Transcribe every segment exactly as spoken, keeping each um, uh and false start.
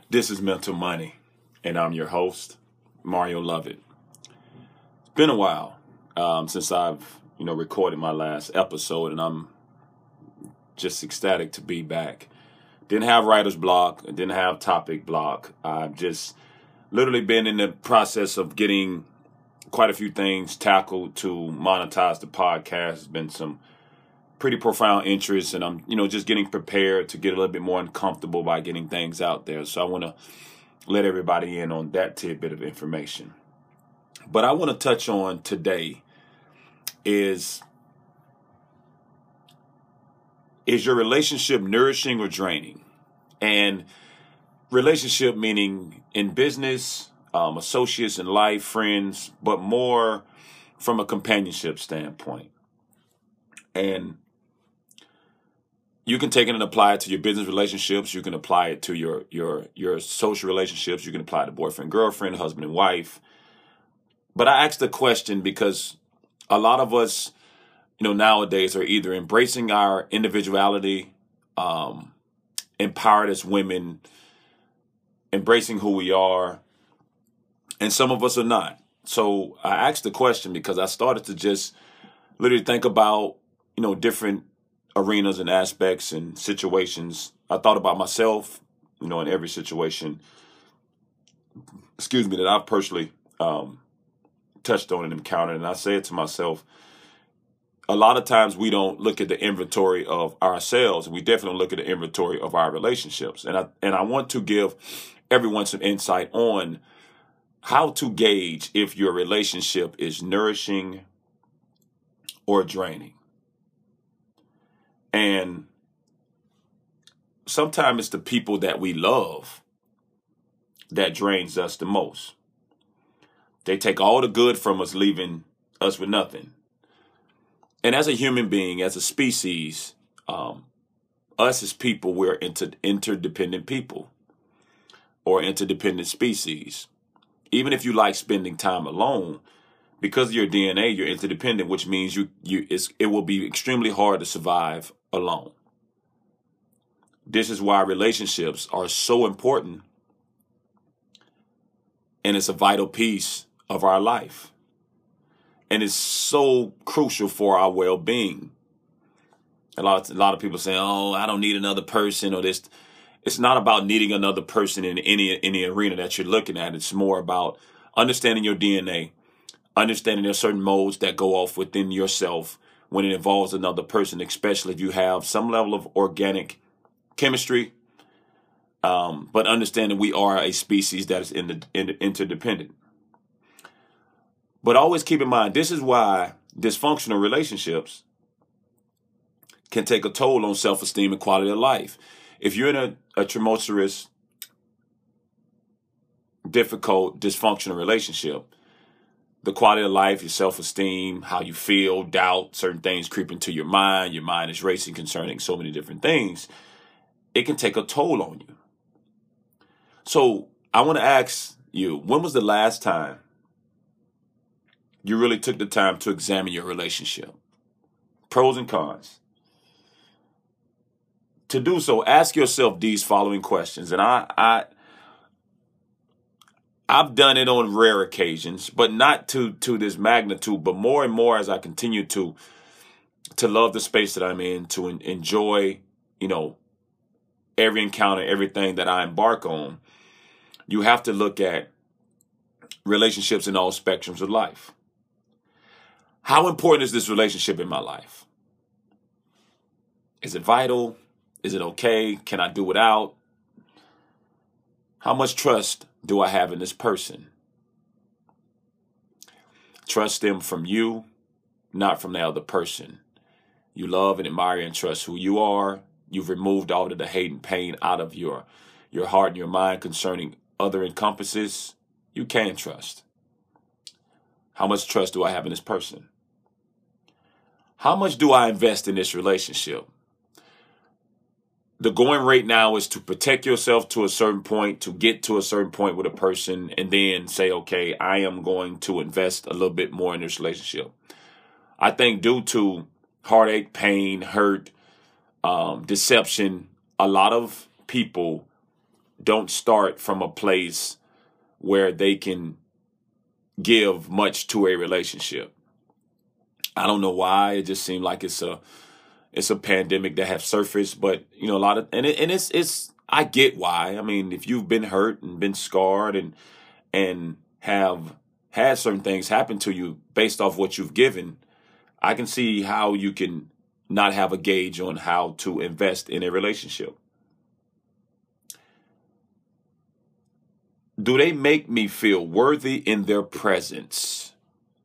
This is Mental Money, and I'm your host, Mario Lovett. It's been a while um, since I've, you know, recorded my last episode, and I'm just ecstatic to be back. Didn't have writer's block, didn't have topic block. I've just literally been in the process of getting quite a few things tackled to monetize the podcast. There's been some pretty profound interest, and I'm, you know, just getting prepared to get a little bit more uncomfortable by getting things out there. So I want to let everybody in on that tidbit of information. But I want to touch on today is, is your relationship nourishing or draining? And relationship meaning in business, um, associates in life, friends, but more from a companionship standpoint. And you can take it and apply it to your business relationships. You can apply it to your your your social relationships. You can apply it to boyfriend, girlfriend, husband and wife. But I asked the question because a lot of us, you know, nowadays are either embracing our individuality, um, empowered as women, embracing who we are, and some of us are not. So I asked the question because I started to just literally think about, you know, different arenas and aspects and situations. I thought about myself, you know, in every situation, excuse me, that I've personally um, touched on and encountered. And I say it to myself, a lot of times we don't look at the inventory of ourselves. We definitely look at the inventory of our relationships. And I, and I want to give everyone some insight on how to gauge if your relationship is nourishing or draining. And sometimes it's the people that we love that drains us the most. They take all the good from us, leaving us with nothing. And as a human being, as a species, um, us as people, we're inter- interdependent people or interdependent species. Even if you like spending time alone, because of your D N A, you're interdependent, which means you you it's, it will be extremely hard to survive alone. This is why relationships are so important, and it's a vital piece of our life, and it's so crucial for our well-being. A lot of, a lot of people say, "Oh, I don't need another person," or this. It's not about needing another person in any any arena that you're looking at. It's more about understanding your D N A. Understanding there are certain modes that go off within yourself when it involves another person, especially if you have some level of organic chemistry. Um, but understanding we are a species that is in the, in the interdependent. But always keep in mind, this is why dysfunctional relationships can take a toll on self-esteem and quality of life. If you're in a, a tumultuous, difficult, dysfunctional relationship, the quality of life, your self-esteem, how you feel, doubt, certain things creep into your mind. Your mind is racing concerning so many different things. It can take a toll on you. So I want to ask you, when was the last time you really took the time to examine your relationship? Pros and cons. To do so, ask yourself these following questions. And I, I, I've done it on rare occasions, but not to, to this magnitude, but more and more as I continue to, to love the space that I'm in, to en- enjoy, you know, every encounter, everything that I embark on. You have to look at relationships in all spectrums of life. How important is this relationship in my life? Is it vital? Is it okay? Can I do without? How much trust do I have in this person? Trust them from you, not from the other person. You love and admire and trust who you are. You've removed all of the hate and pain out of your, your heart and your mind concerning other encompasses. You can trust. How much trust do I have in this person? How much do I invest in this relationship? The going rate now is to protect yourself to a certain point, to get to a certain point with a person, and then say, okay, I am going to invest a little bit more in this relationship. I think due to heartache, pain, hurt, um, deception, a lot of people don't start from a place where they can give much to a relationship. I don't know why. It just seemed like it's a it's a pandemic that have surfaced, but you know, a lot of and it, and it's it's I get why. I mean, if you've been hurt and been scarred and and have had certain things happen to you based off what you've given, I can see how you can not have a gauge on how to invest in a relationship. Do they make me feel worthy in their presence?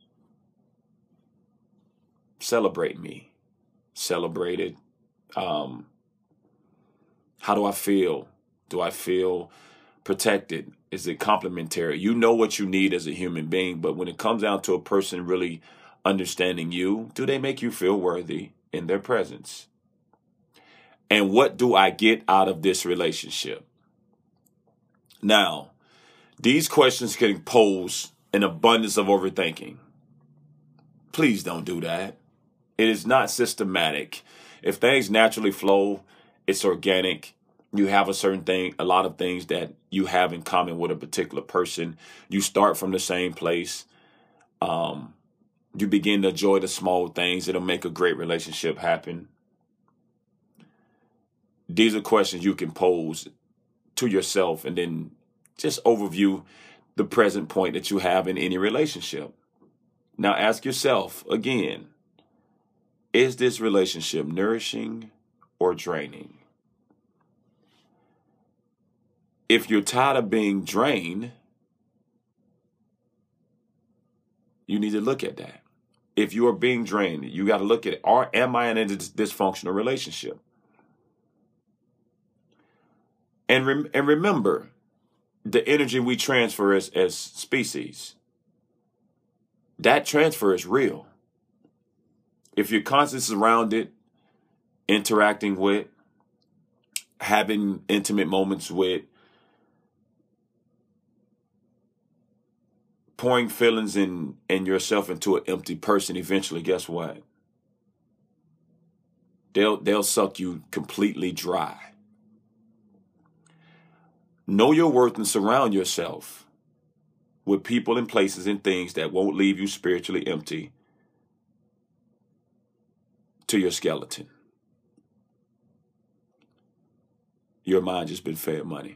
Celebrate me. Celebrate it. Um, how do I feel? Do I feel protected? Is it complimentary? You know what you need as a human being, but when it comes down to a person really understanding you, do they make you feel worthy in their presence? And what do I get out of this relationship? Now, these questions can pose an abundance of overthinking. Please don't do that. It is not systematic. If things naturally flow, it's organic. You have a certain thing, a lot of things that you have in common with a particular person. You start from the same place. Um, you begin to enjoy the small things. It'll make a great relationship happen. These are questions you can pose to yourself and then just overview the present point that you have in any relationship. Now ask yourself again, is this relationship nourishing or draining? If you're tired of being drained, you need to look at that. If you are being drained, you got to look at it. Or am I in a dysfunctional relationship? And, rem- and remember, the energy we transfer as, as species, that transfer is real. If you're constantly surrounded, interacting with, having intimate moments with, pouring feelings in and yourself into an empty person, eventually, guess what? They'll they'll suck you completely dry. Know your worth and surround yourself with people and places and things that won't leave you spiritually empty to your skeleton. Your mind just been fed money.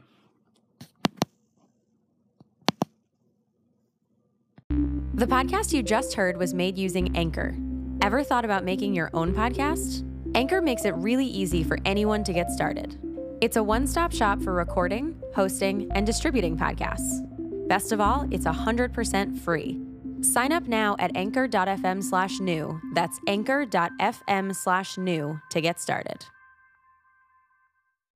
The podcast you just heard was made using Anchor. Ever thought about making your own podcast? Anchor makes it really easy for anyone to get started. It's a one-stop shop for recording, hosting, and distributing podcasts. Best of all, it's one hundred percent free. Sign up now at anchor.fm slash new. That's anchor.fm slash new to get started.